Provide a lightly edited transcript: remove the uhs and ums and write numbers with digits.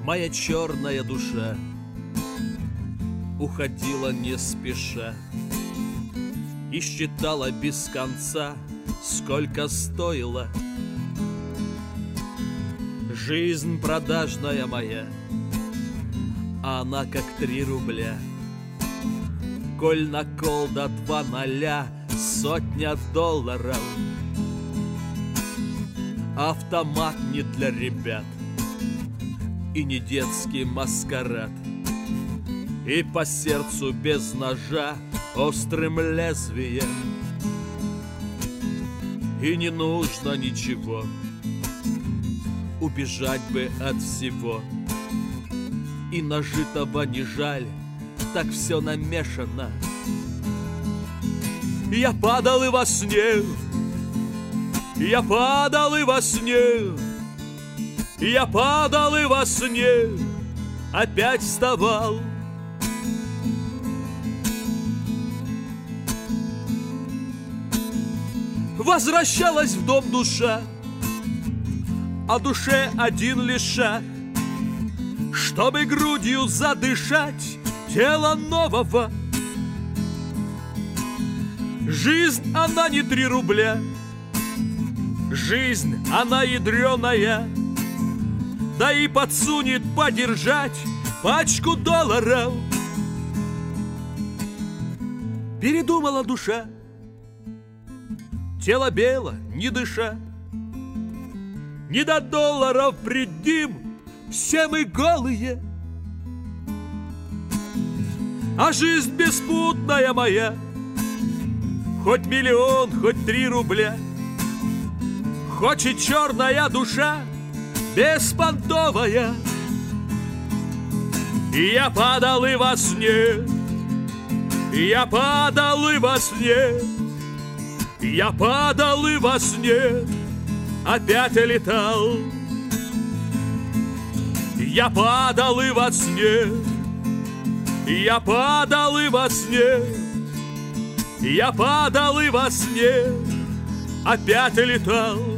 Моя черная душа уходила не спеша и считала без конца, сколько стоила жизнь продажная моя. А она как 3 рубля. Коль на кол до 2 0, 100 долларов. Автомат не для ребят и не детский маскарад. И по сердцу без ножа острым лезвием. И не нужно ничего, убежать бы от всего. И нажитого не жаль, так все намешано. Я падал и во сне, я падал и во сне, я падал и во сне, опять вставал. Возвращалась в дом душа, о душе один лишь шаг, чтобы грудью задышать тело нового. Жизнь, она не 3 рубля, жизнь, она ядреная, да и подсунет подержать пачку долларов. Передумала душа, тело бело, не дыша. Не до долларов предим, все мы голые. А жизнь беспутная моя, хоть миллион, хоть 3 рубля, хочет черная душа беспонтовая. Я падал и во сне, я падал и во сне, я падал и во сне, опять летал. Я падал и во сне, я падал и во сне, я падал и во сне, опять летал.